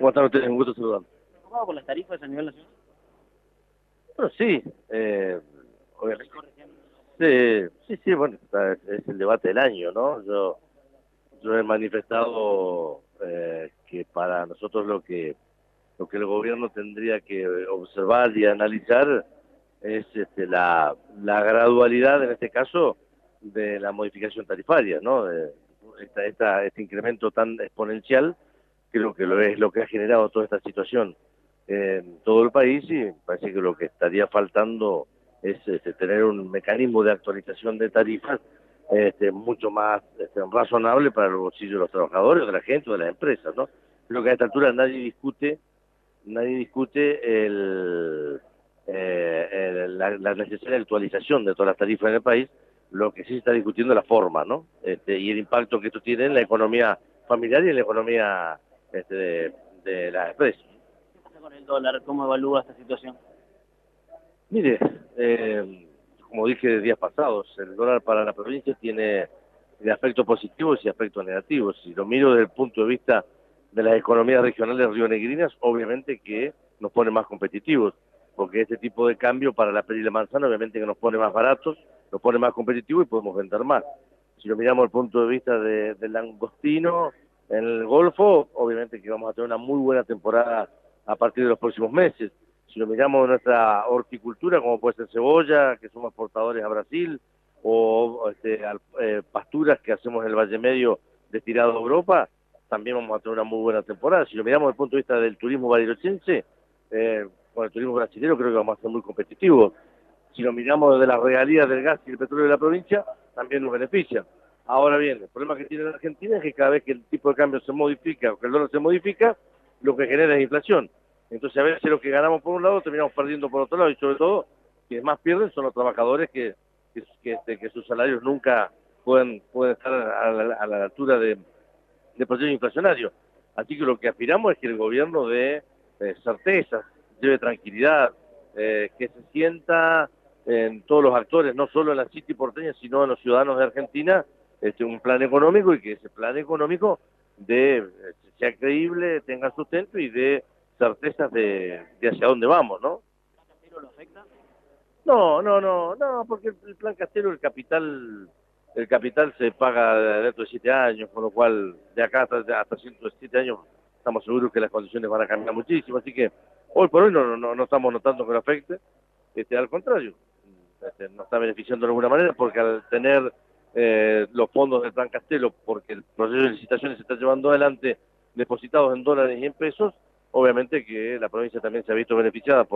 ¿Cómo están ustedes? Un gusto saludar. ¿Preocupado por las tarifas a nivel nacional? Bueno, sí, obviamente. Dijo recién. Sí, bueno, es el debate del año, ¿no? Yo he manifestado que para nosotros lo que el gobierno tendría que observar y analizar es la gradualidad, en este caso, de la modificación tarifaria, ¿no? Este incremento tan exponencial, creo que es lo que ha generado toda esta situación en todo el país, y parece que lo que estaría faltando es tener un mecanismo de actualización de tarifas mucho más razonable para los bolsillos de los trabajadores, de la gente, de las empresas, ¿no? Creo que a esta altura nadie discute la necesaria actualización de todas las tarifas en el país. Lo que sí se está discutiendo es la forma, ¿no? Y el impacto que esto tiene en la economía familiar y en la economía de las empresas. ¿Qué pasa con el dólar? ¿Cómo evalúa esta situación? Mire, como dije días pasados, el dólar para la provincia tiene de aspectos positivos y aspectos negativos. Si lo miro desde el punto de vista de las economías regionales rionegrinas, obviamente que nos pone más competitivos, porque este tipo de cambio para la pera y la manzana obviamente que nos pone más baratos, nos pone más competitivos y podemos vender más. Si lo miramos desde el punto de vista del langostino en el Golfo, obviamente que vamos a tener una muy buena temporada a partir de los próximos meses. Si lo miramos en nuestra horticultura, como puede ser cebolla, que somos exportadores a Brasil, o pasturas que hacemos en el Valle Medio destinado a Europa, también vamos a tener una muy buena temporada. Si lo miramos desde el punto de vista del turismo barilochense, con el turismo brasileño creo que vamos a ser muy competitivos. Si lo miramos desde las regalías del gas y el petróleo de la provincia, también nos beneficia. Ahora bien, el problema que tiene la Argentina es que cada vez que el tipo de cambio se modifica o que el dólar se modifica, lo que genera es inflación. Entonces, a veces lo que ganamos por un lado terminamos perdiendo por otro lado, y sobre todo, quienes más pierden son los trabajadores que sus salarios nunca pueden estar a la altura de proceso inflacionario. Así que lo que aspiramos es que el gobierno dé certeza, lleve tranquilidad, que se sienta en todos los actores, no solo en la City porteña, sino en los ciudadanos de Argentina, un plan económico, y que ese plan económico sea creíble, tenga sustento y dé certezas de hacia dónde vamos, ¿no? ¿El Castelo lo afecta? No, porque el plan Castelo, el capital se paga dentro de 7 años, con lo cual de acá hasta 107 años estamos seguros que las condiciones van a cambiar muchísimo, así que hoy por hoy no estamos notando que lo afecte. Al contrario, nos está beneficiando de alguna manera, porque al tener los fondos del plan Castelo, porque el proceso de licitaciones se está llevando adelante depositados en dólares y en pesos, obviamente que la provincia también se ha visto beneficiada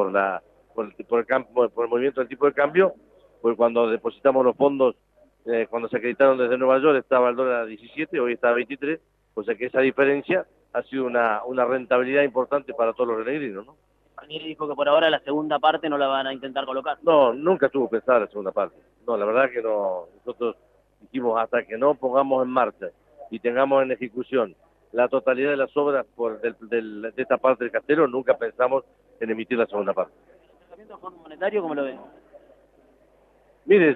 por el movimiento del tipo de cambio, porque cuando depositamos los fondos, cuando se acreditaron desde Nueva York, estaba el dólar a 17, hoy está a 23, o sea que esa diferencia ha sido una rentabilidad importante para todos los renegrinos, ¿no? Ranieri dijo que por ahora la segunda parte no la van a intentar colocar. No, nunca estuvo pensada la segunda parte. No, la verdad que no. Nosotros dijimos, hasta que no pongamos en marcha y tengamos en ejecución la totalidad de las obras de esta parte del Castelo, nunca pensamos en emitir la segunda parte. ¿El acercamiento al Fondo Monetario cómo lo ven? Mire,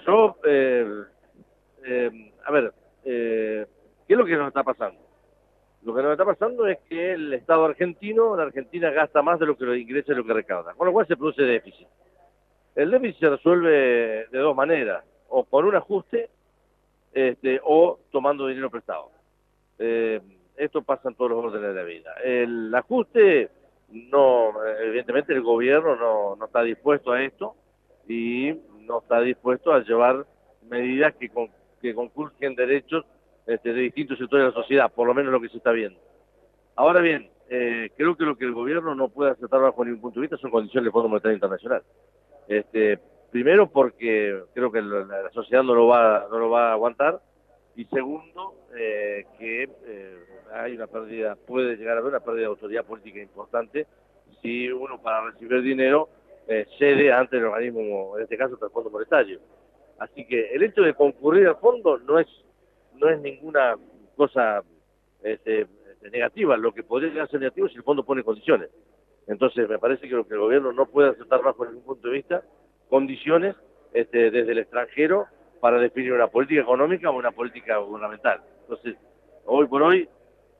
a ver, ¿qué es lo que nos está pasando? Lo que nos está pasando es que el Estado argentino, la Argentina gasta más de lo que ingresa y lo que recauda, con lo cual se produce déficit. El déficit se resuelve de dos maneras, o por un ajuste, o tomando dinero prestado. Esto pasa en todos los órdenes de la vida. El ajuste, no, evidentemente el gobierno no está dispuesto a esto, y no está dispuesto a llevar medidas que conculquen derechos de distintos sectores de la sociedad, por lo menos lo que se está viendo. Ahora bien, creo que lo que el gobierno no puede aceptar bajo ningún punto de vista son condiciones del Fondo Monetario Internacional. Primero porque creo que la sociedad no lo va a aguantar, y segundo, que hay una pérdida, puede llegar a haber una pérdida de autoridad política importante si uno, para recibir dinero, cede ante el organismo, en este caso el Fondo Monetario. Así que el hecho de concurrir al fondo no es ninguna cosa negativa. Lo que podría llegar a ser negativo es si el fondo pone condiciones. Entonces me parece que lo que el gobierno no puede aceptar bajo ningún punto de vista condiciones desde el extranjero para definir una política económica o una política gubernamental. Entonces, hoy por hoy,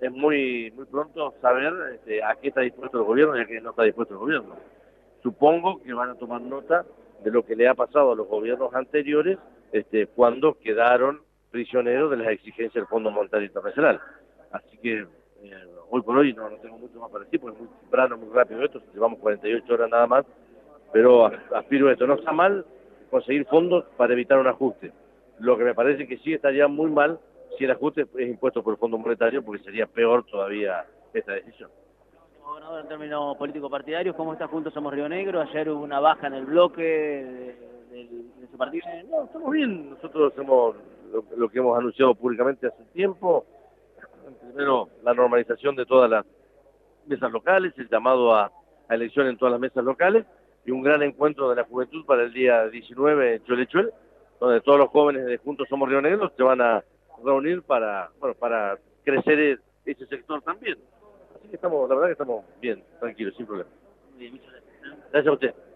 es muy pronto saber a qué está dispuesto el gobierno y a qué no está dispuesto el gobierno. Supongo que van a tomar nota de lo que le ha pasado a los gobiernos anteriores cuando quedaron prisioneros de las exigencias del Fondo Monetario Internacional. Así que hoy por hoy no tengo mucho más para decir, porque es muy temprano, muy rápido esto, llevamos 48 horas nada más, pero aspiro a esto. No está mal conseguir fondos para evitar un ajuste. Lo que me parece que sí estaría muy mal si el ajuste es impuesto por el Fondo Monetario, porque sería peor todavía esta decisión. Gobernador, en términos político-partidarios, ¿cómo está Juntos Somos Río Negro? Ayer hubo una baja en el bloque de su partido. No, estamos bien. Nosotros hacemos lo que hemos anunciado públicamente hace tiempo. Primero, la normalización de todas las mesas locales, el llamado a elección en todas las mesas locales y un gran encuentro de la juventud para el día 19 en Cholechuel, donde todos los jóvenes de Juntos Somos Río Negro se van a reunir para crecer ese sector también. Así que estamos, la verdad que estamos bien, tranquilos, sin problema. Bien, muchas gracias. Gracias a usted.